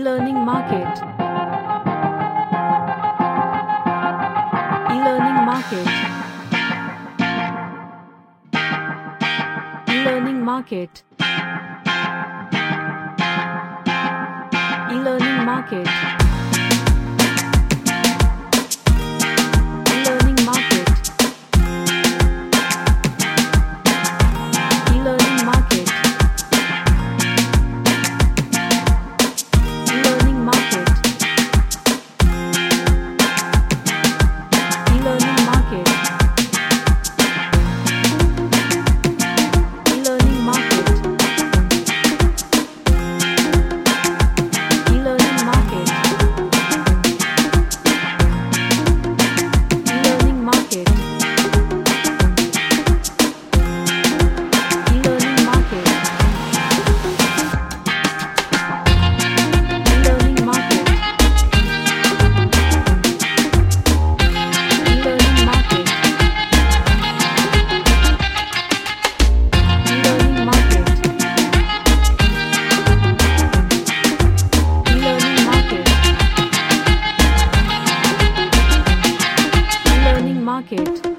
E-learning market. E-learning market. E-learning market. E-learning market. E-learning market. E-learning market. E-learning market. E-learning market. E-learning market. E-learning market. E-learning market. E-learning market. E-learning market. E-learning market. E-learning market. E-learning market. E-learning market.